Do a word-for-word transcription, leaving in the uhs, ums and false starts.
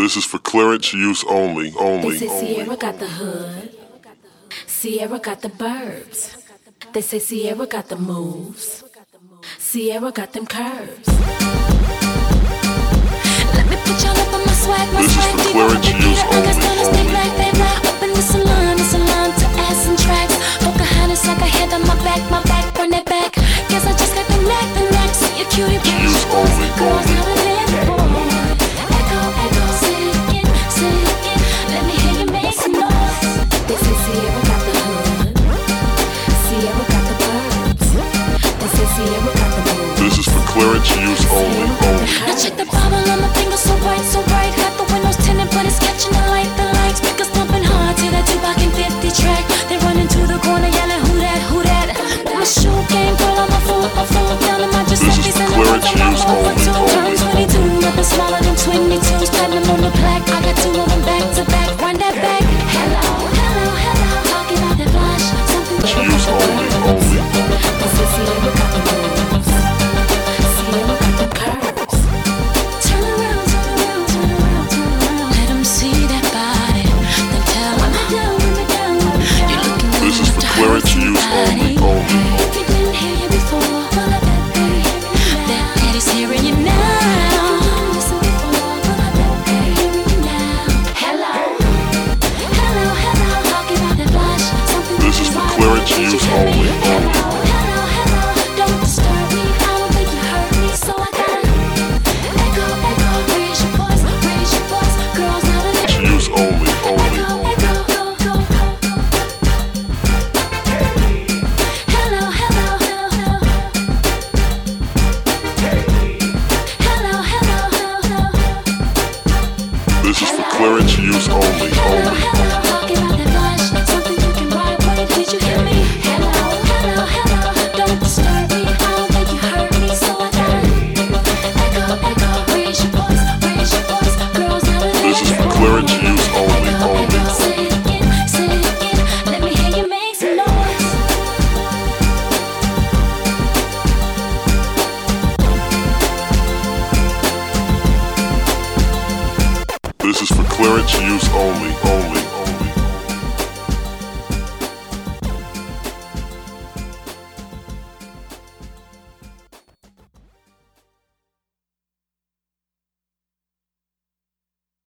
This is for clearance use only, only. They say only. Sierra got the hood. Sierra got the burbs. They say Sierra got the moves. Sierra got them curves. Let me put y'all up on my swag, my This swag. is for clearance use I got only, stoners, they only. black, they black. Up in the salon, the salon to ass and tracks. Pocahontas like a head on my back, my back, run that back. Guess I just got the knack, the knack. See a cutie pie. Use only, Girls only. not a little boy. Echo, echo, say it again, say it again. Let me hear you make some noise. They say Sierra got the hood. Sierra got the birds. They say Sierra got the moves. This is for clearance use only, only. Now check the bottle on my finger, so bright, so bright. Got the windows tinted, but it's catching the light, the lights. Speakers pumping hard to that Tupac and fifty track. They running to the corner, yelling, who that, who that? My shoe game, pull on my foot, my foot down in my Giuseppe's and the ones on my phone. Two turn twenty-two, nothing smaller than twenty-twos. Platinum on the plaque, I got two of them back to back. Run that back. Hello, hello, hello. Talking about that flash, something Use only, only. this is Sierra got the moves. Sierra got the curves. Turn around, turn around, turn around, turn around. Let 'em see that body. Then tell 'em I'm down, I'm down. You're looking good This is for enough to clearance hurt use somebody. only, only. If you didn't hear you before, well, I bet they hear you now. That daddy's hearing you now. Listen before, well, I bet they hearing you now. Hello, hello, hello. Talking about that flash, something This is for clearance use only, only. Hello, hello, hello. Don't disturb me. I don't think you heard me, so I gotta echo, echo. Raise your voice, raise your voice. Girls not a little. Use only, only. Echo, echo, go, go, go. Hello, hello, hello, hello. Hello, hello, hello, hello. This is for clearance use only, Hello, only. hello. Talking about that flash, something you can ride with. Did you hear me?